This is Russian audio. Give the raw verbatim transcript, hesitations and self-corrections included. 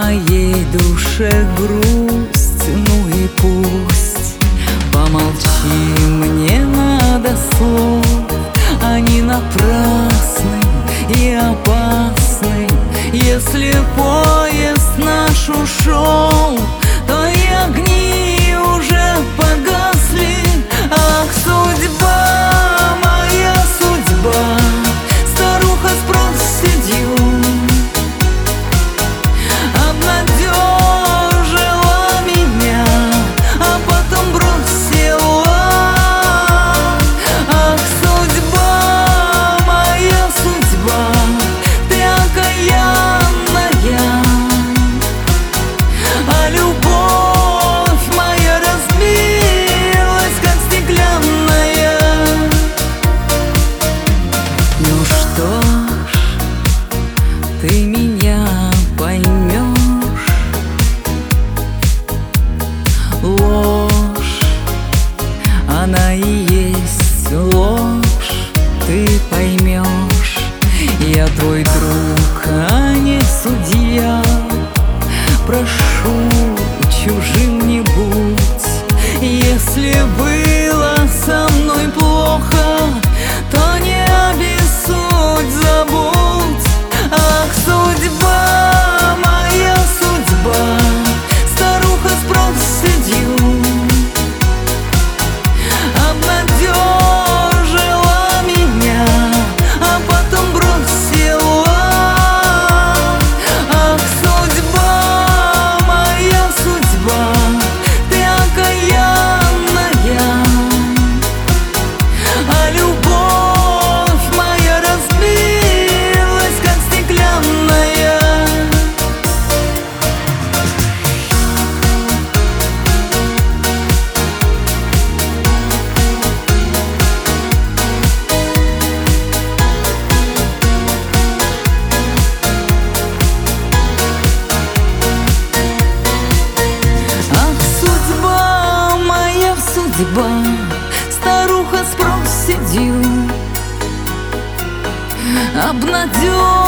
моей душе грусть, ну и пусть. Помолчи, мне надо слов, они напрасны и опасны. Если поезд наш ушел, то и огни уже погасли. Ах, судьба, моя судьба, старуха спрос сидю, обнадежила меня, а потом бросила. Ах, судьба, моя судьба, ты окаянная, а любовь моя разбилась, как стеклянная. Ну что ж, ты меня поймешь. Ложь, она и есть ложь, ты поймешь. Я твой друг, а не судья. Прошу, чужим не будь. Если было со мной плохо, то не обессудь, забудь. Ах, судьба, моя судьба, старуха спрос сидю, обнадежила меня, а потом бросила. Ах, судьба, моя судьба, ты окаянная, а любовь моя разбилась, как стеклянная. Ах, судьба, моя судьба, старуха спрос сидю, обнадежила